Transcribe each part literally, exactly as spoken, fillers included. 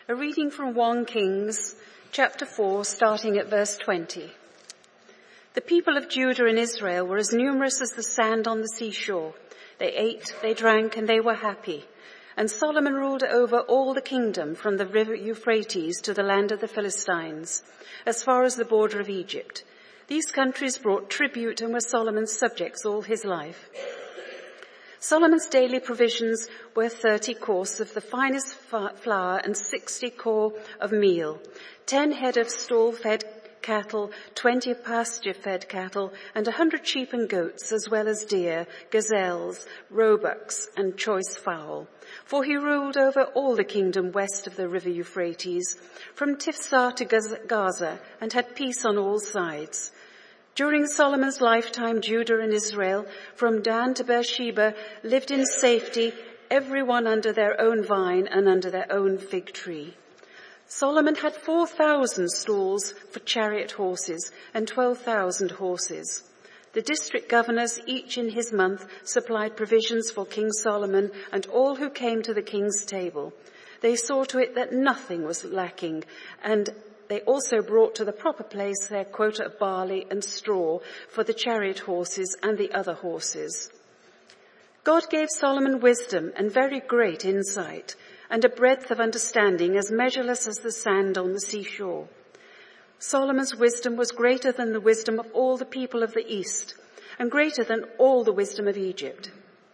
A reading from First Kings, chapter four, starting at verse twenty. The people of Judah and Israel were as numerous as the sand on the seashore. They ate, they drank, and they were happy. And Solomon ruled over all the kingdom from the river Euphrates to the land of the Philistines, as far as the border of Egypt. These countries brought tribute and were Solomon's subjects all his life. Solomon's daily provisions were thirty kors of the finest flour and sixty kor of meal, ten head of stall-fed cattle, twenty pasture-fed cattle, and a hundred sheep and goats, as well as deer, gazelles, roebucks, and choice fowl. For he ruled over all the kingdom west of the river Euphrates, from Tifsah to Gaza, and had peace on all sides. During Solomon's lifetime, Judah and Israel, from Dan to Beersheba, lived in safety, everyone under their own vine and under their own fig tree. Solomon had four thousand stalls for chariot horses and twelve thousand horses. The district governors, each in his month, supplied provisions for King Solomon and all who came to the king's table. They saw to it that nothing was lacking, and they also brought to the proper place their quota of barley and straw for the chariot horses and the other horses. God gave Solomon wisdom and very great insight, and a breadth of understanding as measureless as the sand on the seashore. Solomon's wisdom was greater than the wisdom of all the people of the East, and greater than all the wisdom of Egypt.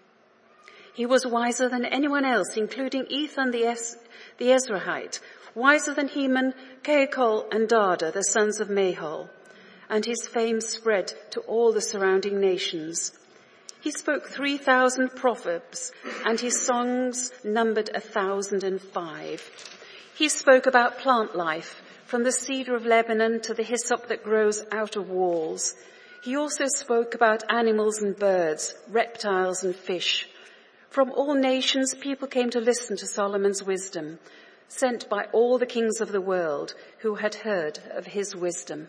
He was wiser than anyone else, including Ethan the, es- the Ezrahite, wiser than Heman, Chalcol, and Darda, the sons of Mahol, and his fame spread to all the surrounding nations. He spoke three thousand proverbs, and his songs numbered a thousand and five. He spoke about plant life, from the cedar of Lebanon to the hyssop that grows out of walls. He also spoke about animals and birds, reptiles and fish. From all nations, people came to listen to Solomon's wisdom, sent by all the kings of the world who had heard of his wisdom.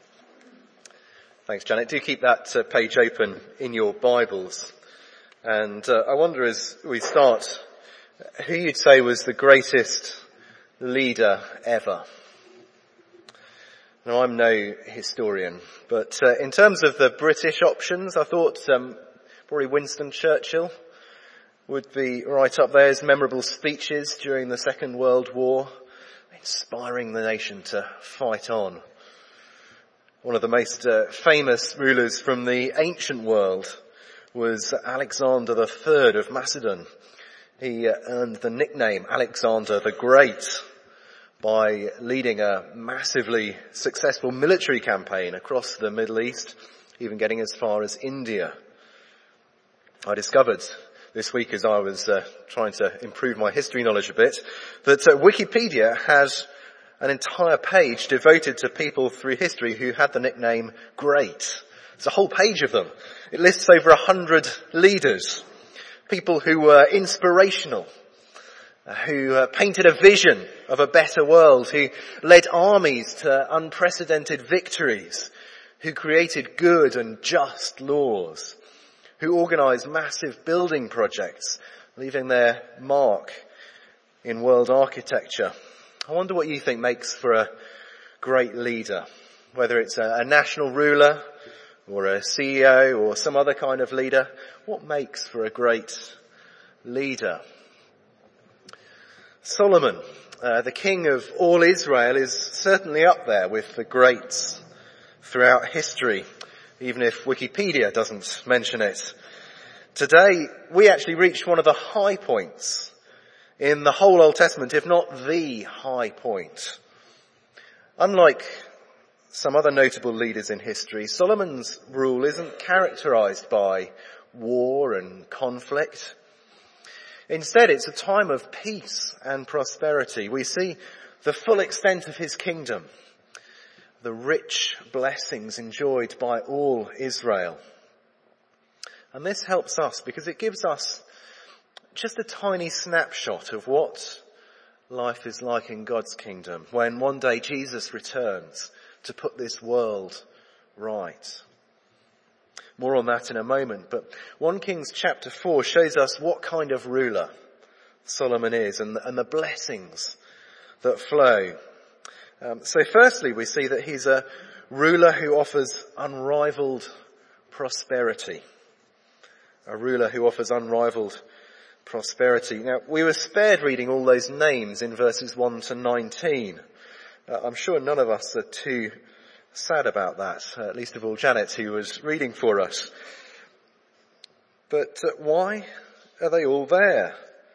Thanks, Janet. Do keep that uh, page open in your Bibles. And uh, I wonder, as we start, who you'd say was the greatest leader ever? Now, I'm no historian, but uh, in terms of the British options, I thought um, probably Winston Churchill would be right up there. His memorable speeches during the Second World War, inspiring the nation to fight on. One of the most uh, famous rulers from the ancient world was Alexander the Third of Macedon. He uh, earned the nickname Alexander the Great by leading a massively successful military campaign across the Middle East, even getting as far as India. I discovered this week, as I was uh, trying to improve my history knowledge a bit, that uh, Wikipedia has an entire page devoted to people through history who had the nickname Great. It's a whole page of them. It lists over a hundred leaders, people who were inspirational, uh, who uh, painted a vision of a better world, who led armies to unprecedented victories, who created good and just laws, who organised massive building projects, leaving their mark in world architecture. I wonder what you think makes for a great leader, whether it's a, a national ruler or a C E O or some other kind of leader. What makes for a great leader? Solomon, uh, the king of all Israel, is certainly up there with the greats throughout history, even if Wikipedia doesn't mention it. Today, we actually reached one of the high points in the whole Old Testament, if not the high point. Unlike some other notable leaders in history, Solomon's rule isn't characterized by war and conflict. Instead, it's a time of peace and prosperity. We see the full extent of his kingdom, the rich blessings enjoyed by all Israel. And this helps us because it gives us just a tiny snapshot of what life is like in God's kingdom when one day Jesus returns to put this world right. More on that in a moment, but First Kings chapter four shows us what kind of ruler Solomon is and, and the blessings that flow. Um, so firstly, we see that he's a ruler who offers unrivaled prosperity. A ruler who offers unrivaled prosperity. Now, we were spared reading all those names in verses one to nineteen. Uh, I'm sure none of us are too sad about that, uh, at least of all Janet, who was reading for us. But uh, why are they all there?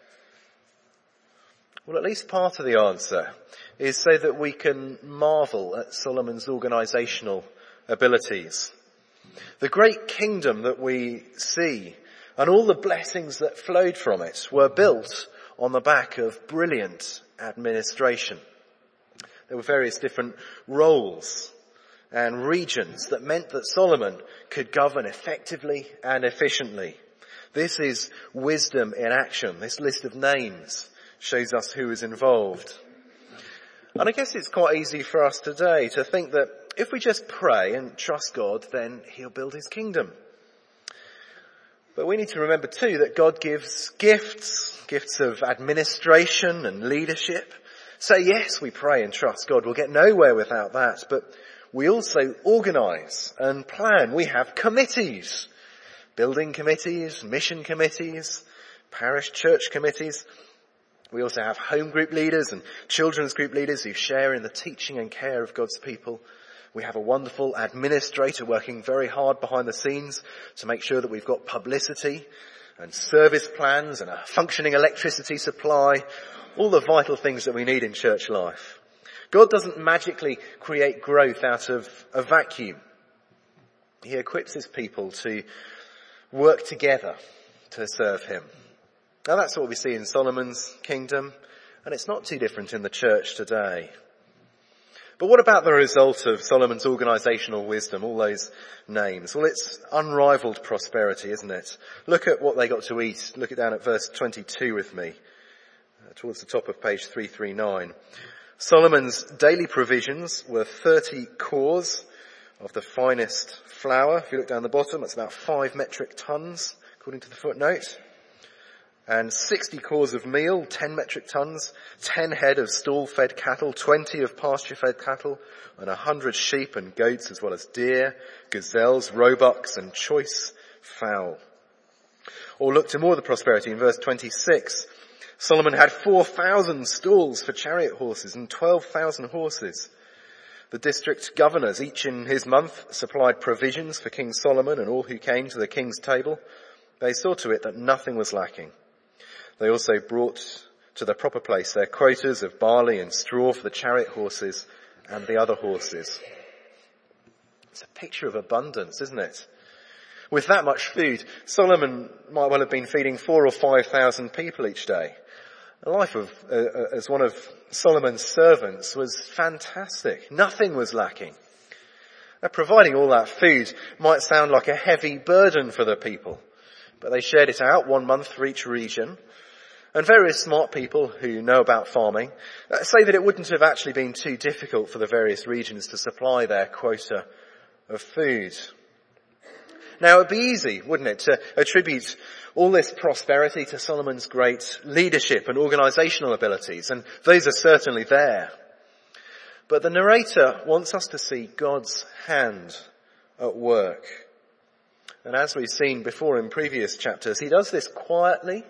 Well, at least part of the answer is so that we can marvel at Solomon's organisational abilities. The great kingdom that we see and all the blessings that flowed from it were built on the back of brilliant administration. There were various different roles and regions that meant that Solomon could govern effectively and efficiently. This is wisdom in action. This list of names shows us who is involved. And I guess it's quite easy for us today to think that if we just pray and trust God, then he'll build his kingdom. But we need to remember too that God gives gifts, gifts of administration and leadership. So yes, we pray and trust God. We'll get nowhere without that. But we also organise and plan. We have committees, building committees, mission committees, parish church committees. We also have home group leaders and children's group leaders who share in the teaching and care of God's people. We have a wonderful administrator working very hard behind the scenes to make sure that we've got publicity and service plans and a functioning electricity supply, all the vital things that we need in church life. God doesn't magically create growth out of a vacuum. He equips his people to work together to serve him. Now that's what we see in Solomon's kingdom, and it's not too different in the church today. But what about the result of Solomon's organisational wisdom, all those names? Well, it's unrivaled prosperity, isn't it? Look at what they got to eat. Look it down at verse twenty-two with me, uh, towards the top of page three thirty-nine. Solomon's daily provisions were thirty cores of the finest flour. If you look down the bottom, it's about five metric tons, according to the footnote. And sixty cores of meal, ten metric tons, ten head of stall-fed cattle, twenty of pasture-fed cattle, and a hundred sheep and goats, as well as deer, gazelles, roebucks, and choice fowl. Or look to more of the prosperity in verse twenty-six. Solomon had four thousand stalls for chariot horses and twelve thousand horses. The district governors, each in his month, supplied provisions for King Solomon and all who came to the king's table. They saw to it that nothing was lacking. They also brought to the proper place their quotas of barley and straw for the chariot horses and the other horses. It's a picture of abundance, isn't it? With that much food, Solomon might well have been feeding four or five thousand people each day. The life of, uh, as one of Solomon's servants was fantastic. Nothing was lacking. Now, providing all that food might sound like a heavy burden for the people, but they shared it out one month for each region. And various smart people who know about farming say that it wouldn't have actually been too difficult for the various regions to supply their quota of food. Now, it would be easy, wouldn't it, to attribute all this prosperity to Solomon's great leadership and organisational abilities, and those are certainly there. But the narrator wants us to see God's hand at work. And as we've seen before in previous chapters, he does this quietly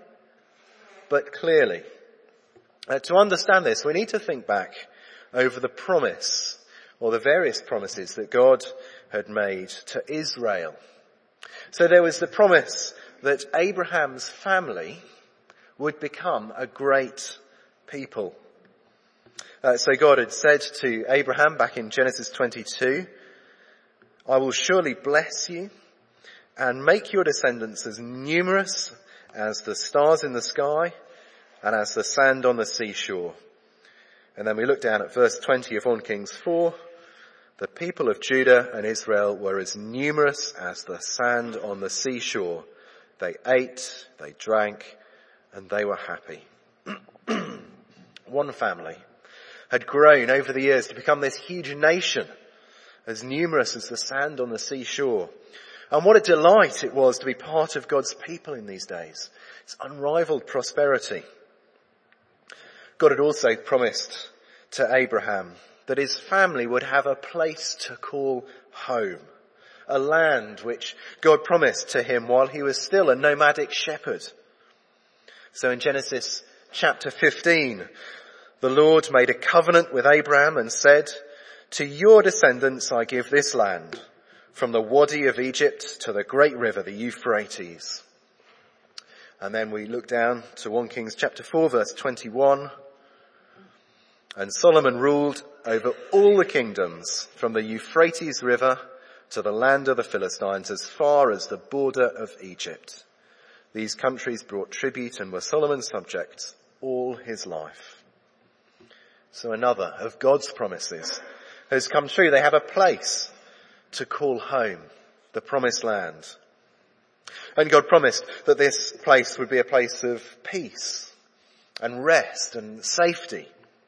but clearly. Uh, to understand this, we need to think back over the promise, or the various promises that God had made to Israel. So there was the promise that Abraham's family would become a great people. Uh, so God had said to Abraham back in Genesis twenty-two, I will surely bless you and make your descendants as numerous as the stars in the sky and as the sand on the seashore. And then we look down at verse twenty of First Kings four. The people of Judah and Israel were as numerous as the sand on the seashore. They ate, they drank, and they were happy. One family had grown over the years to become this huge nation, as numerous as the sand on the seashore. And what a delight it was to be part of God's people in these days. It's unrivaled prosperity. God had also promised to Abraham that his family would have a place to call home, a land which God promised to him while he was still a nomadic shepherd. So in Genesis chapter fifteen, the Lord made a covenant with Abraham and said, "To your descendants I give this land, from the Wadi of Egypt to the great river, the Euphrates." And then we look down to First Kings chapter four, verse twenty-one. "And Solomon ruled over all the kingdoms from the Euphrates river to the land of the Philistines as far as the border of Egypt. These countries brought tribute and were Solomon's subjects all his life." So another of God's promises has come true. They have a place to call home, the promised land. And God promised that this place would be a place of peace and rest and safety.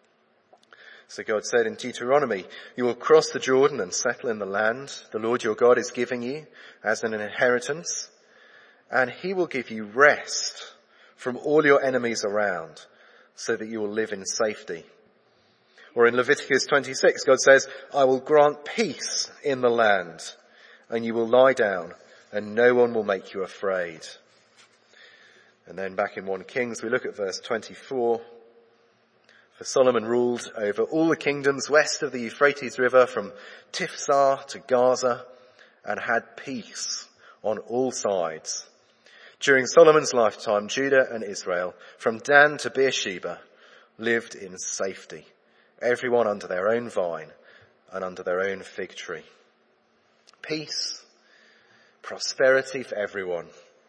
So God said in Deuteronomy, "You will cross the Jordan and settle in the land the Lord your God is giving you as an inheritance, and he will give you rest from all your enemies around so that you will live in safety." Or in Leviticus twenty-six, God says, "I will grant peace in the land, and you will lie down, and no one will make you afraid." And then back in First Kings, we look at verse twenty-four. "For Solomon ruled over all the kingdoms west of the Euphrates River from Tifsah to Gaza and had peace on all sides. During Solomon's lifetime, Judah and Israel, from Dan to Beersheba, lived in safety, everyone under their own vine and under their own fig tree." Peace, prosperity for everyone.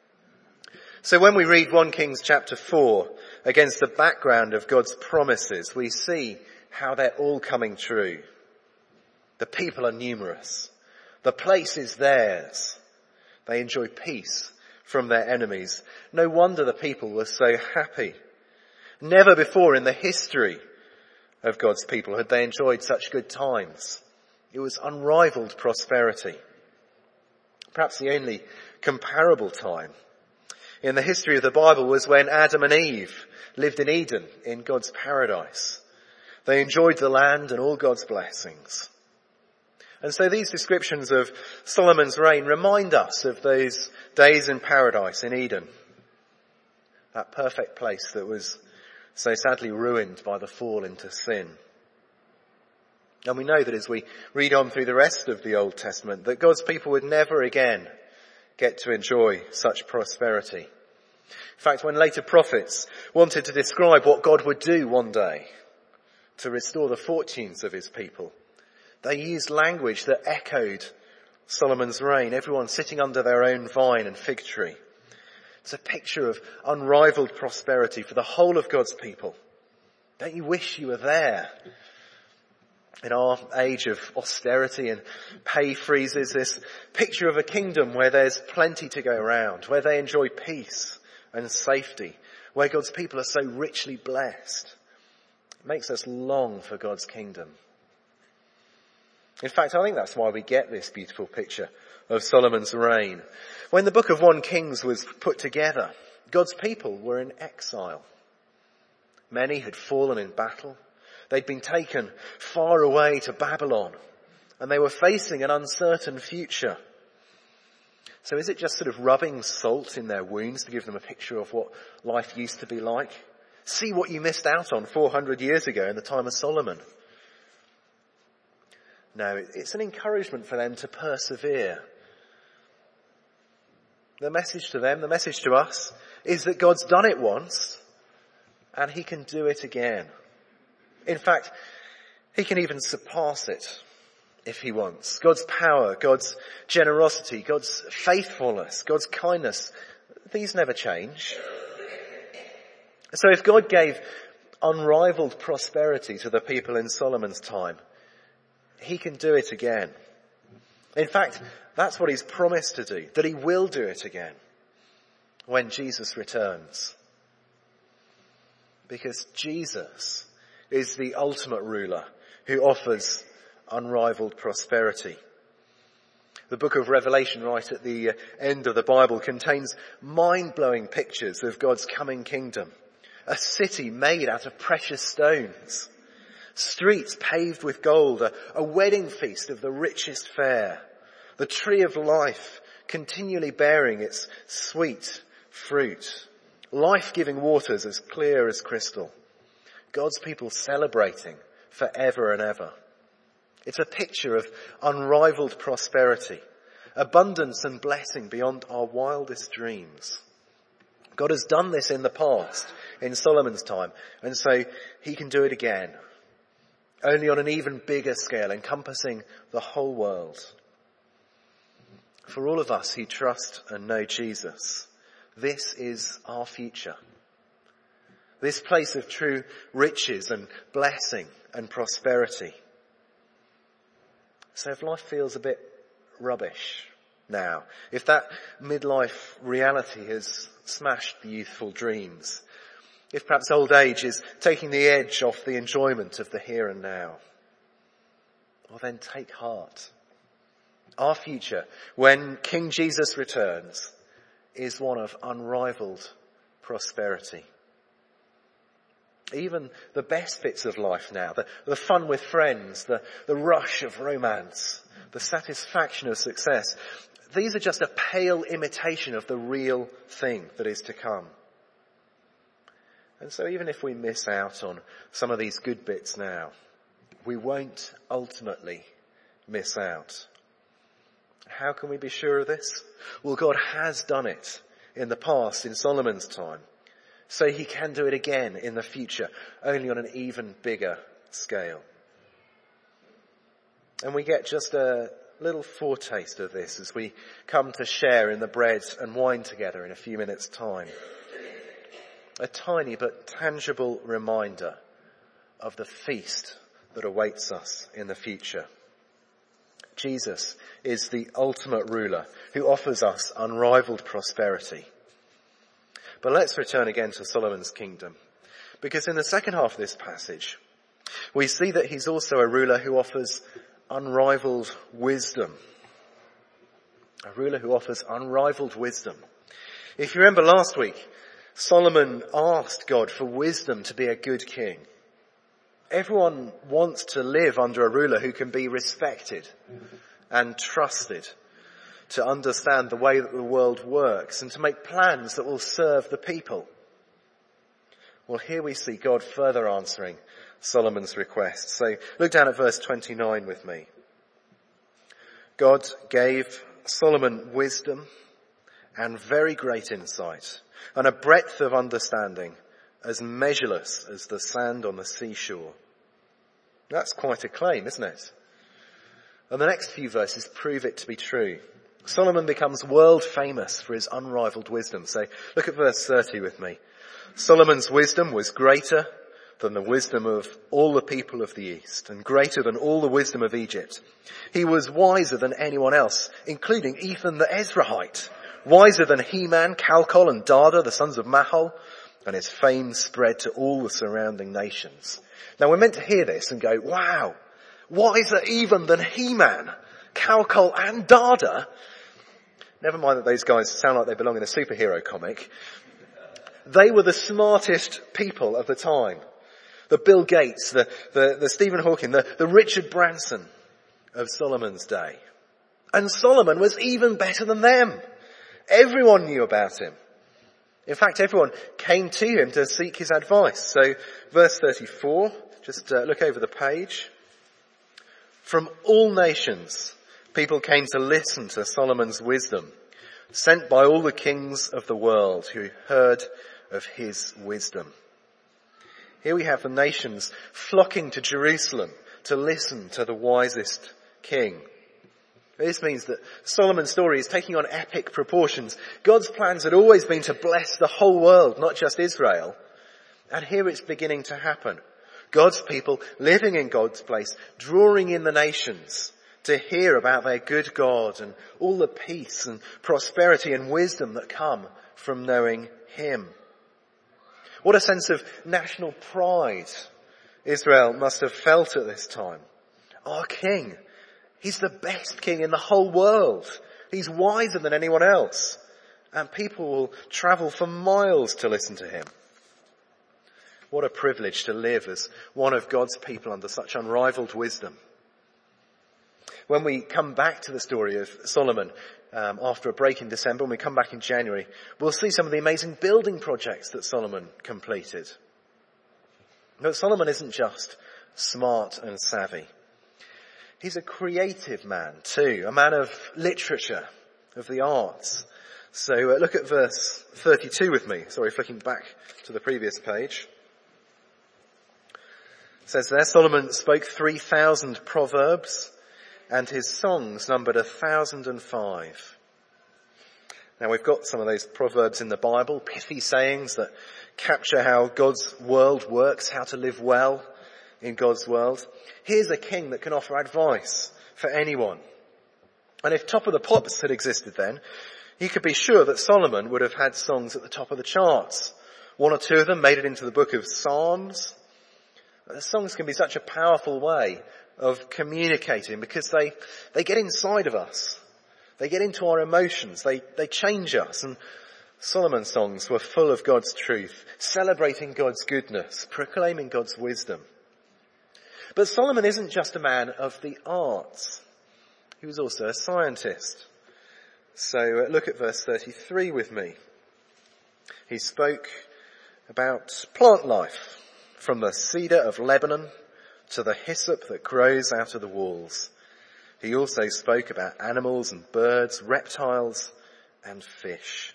So when we read First Kings chapter four against the background of God's promises, we see how they're all coming true. The people are numerous. The place is theirs. They enjoy peace from their enemies. No wonder the people were so happy. Never before in the history of God's people had they enjoyed such good times. It was unrivaled prosperity. Perhaps the only comparable time in the history of the Bible was when Adam and Eve lived in Eden, in God's paradise. They enjoyed the land and all God's blessings. And so these descriptions of Solomon's reign remind us of those days in paradise in Eden. That perfect place that was so sadly ruined by the fall into sin. And we know that as we read on through the rest of the Old Testament, that God's people would never again get to enjoy such prosperity. In fact, when later prophets wanted to describe what God would do one day to restore the fortunes of his people, they used language that echoed Solomon's reign, everyone sitting under their own vine and fig tree. It's a picture of unrivaled prosperity for the whole of God's people. Don't you wish you were there? In our age of austerity and pay freezes, this picture of a kingdom where there's plenty to go around, where they enjoy peace and safety, where God's people are so richly blessed. It makes us long for God's kingdom. In fact, I think that's why we get this beautiful picture of Solomon's reign. When the book of First Kings was put together, God's people were in exile. Many had fallen in battle. They'd been taken far away to Babylon, and they were facing an uncertain future. So is it just sort of rubbing salt in their wounds to give them a picture of what life used to be like? See what you missed out on four hundred years ago in the time of Solomon. No, it's an encouragement for them to persevere. The message to them, the message to us, is that God's done it once, and he can do it again. In fact, he can even surpass it if he wants. God's power, God's generosity, God's faithfulness, God's kindness, these never change. So if God gave unrivaled prosperity to the people in Solomon's time, he can do it again. In fact, that's what he's promised to do, that he will do it again when Jesus returns. Because Jesus is the ultimate ruler who offers unrivaled prosperity. The book of Revelation, right at the end of the Bible, contains mind-blowing pictures of God's coming kingdom. A city made out of precious stones. Streets paved with gold, a, a wedding feast of the richest fare. The tree of life continually bearing its sweet fruit. Life-giving waters as clear as crystal. God's people celebrating forever and ever. It's a picture of unrivaled prosperity, abundance and blessing beyond our wildest dreams. God has done this in the past, in Solomon's time, and so he can do it again, only on an even bigger scale, encompassing the whole world. For all of us who trust and know Jesus, this is our future. This place of true riches and blessing and prosperity. So if life feels a bit rubbish now, if that midlife reality has smashed the youthful dreams, if perhaps old age is taking the edge off the enjoyment of the here and now, well then take heart. Our future, when King Jesus returns, is one of unrivaled prosperity. Even the best bits of life now, the, the fun with friends, the, the rush of romance, the satisfaction of success, these are just a pale imitation of the real thing that is to come. And so even if we miss out on some of these good bits now, we won't ultimately miss out. How can we be sure of this? Well, God has done it in the past, in Solomon's time. So he can do it again in the future, only on an even bigger scale. And we get just a little foretaste of this as we come to share in the bread and wine together in a few minutes' time. A tiny but tangible reminder of the feast that awaits us in the future. Jesus is the ultimate ruler who offers us unrivaled prosperity. But let's return again to Solomon's kingdom, because in the second half of this passage, we see that he's also a ruler who offers unrivaled wisdom. A ruler who offers unrivaled wisdom. If you remember last week, Solomon asked God for wisdom to be a good king. Everyone wants to live under a ruler who can be respected and trusted, to understand the way that the world works and to make plans that will serve the people. Well, here we see God further answering Solomon's request. So look down at verse twenty-nine with me. God gave Solomon wisdom and very great insight and a breadth of understanding as measureless as the sand on the seashore. That's quite a claim, isn't it? And the next few verses prove it to be true. Solomon becomes world famous for his unrivaled wisdom. So look at verse thirty with me. Solomon's wisdom was greater than the wisdom of all the people of the East and greater than all the wisdom of Egypt. He was wiser than anyone else, including Ethan the Ezrahite, wiser than Heman, Calcol and Dada, the sons of Mahol, and his fame spread to all the surrounding nations. Now we're meant to hear this and go, wow, wiser even than Heman, Calcol and Dada. Never mind that those guys sound like they belong in a superhero comic. They were the smartest people of the time. The Bill Gates, the, the, the Stephen Hawking, the, the Richard Branson of Solomon's day. And Solomon was even better than them. Everyone knew about him. In fact, everyone came to him to seek his advice. So verse thirty-four, just uh, look over the page. From all nations, people came to listen to Solomon's wisdom, sent by all the kings of the world who heard of his wisdom. Here we have the nations flocking to Jerusalem to listen to the wisest king. This means that Solomon's story is taking on epic proportions. God's plans had always been to bless the whole world, not just Israel. And here it's beginning to happen. God's people living in God's place, drawing in the nations to hear about their good God and all the peace and prosperity and wisdom that come from knowing him. What a sense of national pride Israel must have felt at this time. Our king, he's the best king in the whole world. He's wiser than anyone else. And people will travel for miles to listen to him. What a privilege to live as one of God's people under such unrivaled wisdom. When we come back to the story of Solomon um, after a break in December, when we come back in January, we'll see some of the amazing building projects that Solomon completed. But Solomon isn't just smart and savvy. He's a creative man too, a man of literature, of the arts. So uh, look at verse thirty-two with me. Sorry, flicking back to the previous page. It says there, Solomon spoke three thousand proverbs, and his songs numbered a thousand and five. Now we've got some of those proverbs in the Bible, pithy sayings that capture how God's world works, how to live well in God's world. Here's a king that can offer advice for anyone. And if Top of the Pops had existed then, you could be sure that Solomon would have had songs at the top of the charts. One or two of them made it into the book of Psalms. The songs can be such a powerful way of communicating because they, they get inside of us. They get into our emotions. They, they change us. And Solomon's songs were full of God's truth, celebrating God's goodness, proclaiming God's wisdom. But Solomon isn't just a man of the arts. He was also a scientist. So uh, look at verse thirty-three with me. He spoke about plant life, from the cedar of Lebanon to the hyssop that grows out of the walls. He also spoke about animals and birds, reptiles and fish.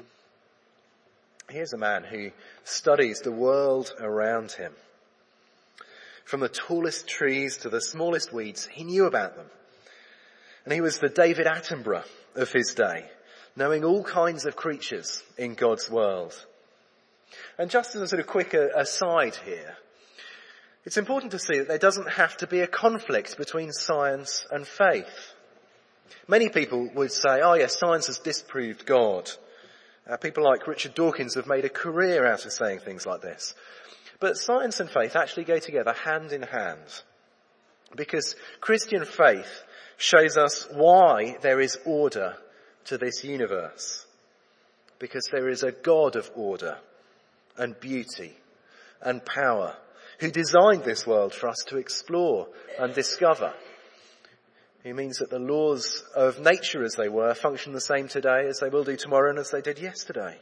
Here's a man who studies the world around him. From the tallest trees to the smallest weeds, he knew about them. And he was the David Attenborough of his day, knowing all kinds of creatures in God's world. And just as a sort of quick aside here, it's important to see that there doesn't have to be a conflict between science and faith. Many people would say, oh yes, science has disproved God. Uh, people like Richard Dawkins have made a career out of saying things like this. But science and faith actually go together hand in hand. Because Christian faith shows us why there is order to this universe. Because there is a God of order and beauty and power who designed this world for us to explore and discover. He means that the laws of nature as they were function the same today as they will do tomorrow and as they did yesterday.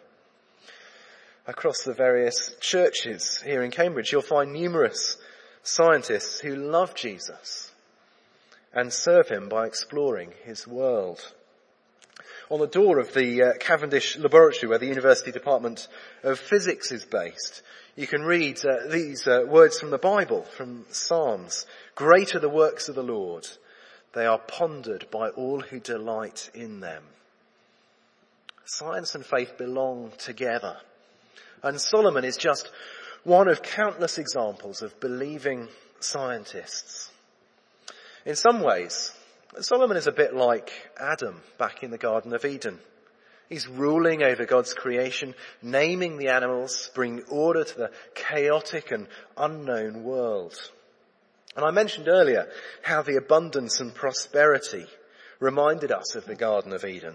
Across the various churches here in Cambridge, you'll find numerous scientists who love Jesus and serve him by exploring his world. On the door of the uh, Cavendish Laboratory, where the University Department of Physics is based, you can read uh, these uh, words from the Bible, from Psalms. Great are the works of the Lord. They are pondered by all who delight in them. Science and faith belong together. And Solomon is just one of countless examples of believing scientists. In some ways, Solomon is a bit like Adam back in the Garden of Eden. He's ruling over God's creation, naming the animals, bringing order to the chaotic and unknown world. And I mentioned earlier how the abundance and prosperity reminded us of the Garden of Eden.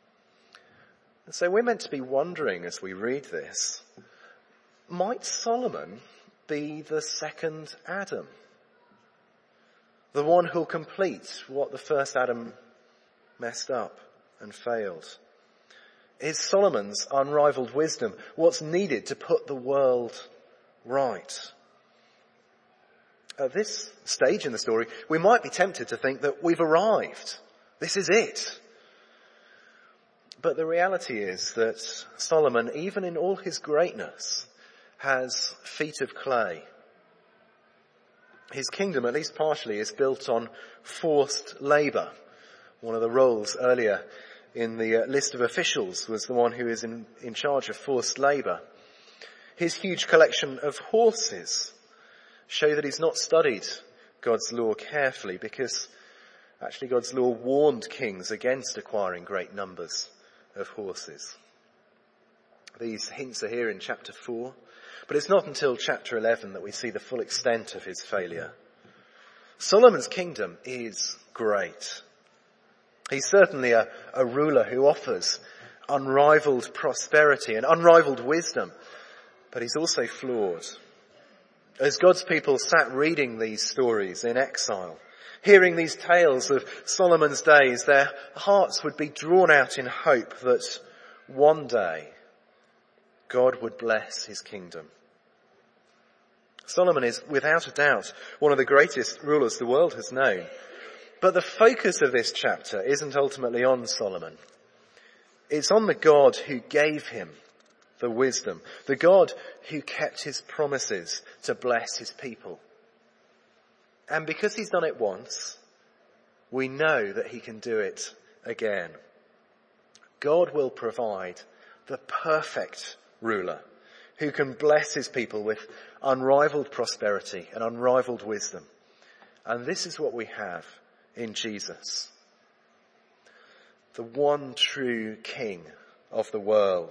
And so we're meant to be wondering as we read this, might Solomon be the second Adam? The one who'll complete what the first Adam messed up and failed? Is Solomon's unrivaled wisdom what's needed to put the world right? At this stage in the story, we might be tempted to think that we've arrived. This is it. But the reality is that Solomon, even in all his greatness, has feet of clay. His kingdom, at least partially, is built on forced labour. One of the roles earlier in the list of officials was the one who is in, in charge of forced labour. His huge collection of horses show that he's not studied God's law carefully, because actually God's law warned kings against acquiring great numbers of horses. These hints are here in chapter four, but it's not until chapter eleven that we see the full extent of his failure. Solomon's kingdom is great. He's certainly a, a ruler who offers unrivaled prosperity and unrivaled wisdom, but he's also flawed. As God's people sat reading these stories in exile, hearing these tales of Solomon's days, their hearts would be drawn out in hope that one day God would bless his kingdom. Solomon is without a doubt one of the greatest rulers the world has known. But the focus of this chapter isn't ultimately on Solomon. It's on the God who gave him the wisdom, the God who kept his promises to bless his people. And because he's done it once, we know that he can do it again. God will provide the perfect ruler who can bless his people with unrivaled prosperity and unrivaled wisdom. And this is what we have in Jesus, the one true King of the world.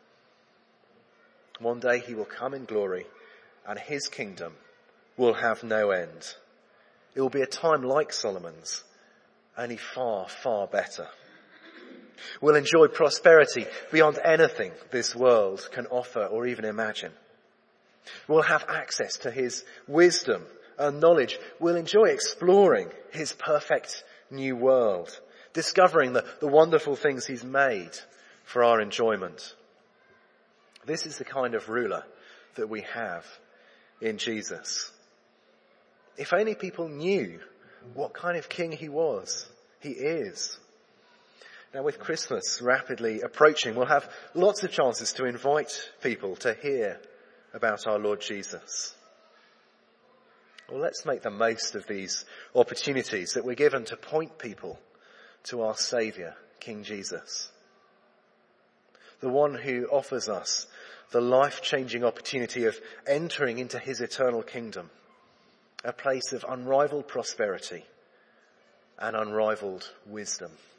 One day he will come in glory and his kingdom will have no end. It will be a time like Solomon's, only far, far better. We'll enjoy prosperity beyond anything this world can offer or even imagine. We'll have access to his wisdom and knowledge. We'll enjoy exploring his perfect new world, discovering the, the wonderful things he's made for our enjoyment. This is the kind of ruler that we have in Jesus. If only people knew what kind of king he was, he is. Now, with Christmas rapidly approaching, we'll have lots of chances to invite people to hear about our Lord Jesus. Well, let's make the most of these opportunities that we're given to point people to our Saviour, King Jesus. The one who offers us the life-changing opportunity of entering into his eternal kingdom, a place of unrivaled prosperity and unrivaled wisdom.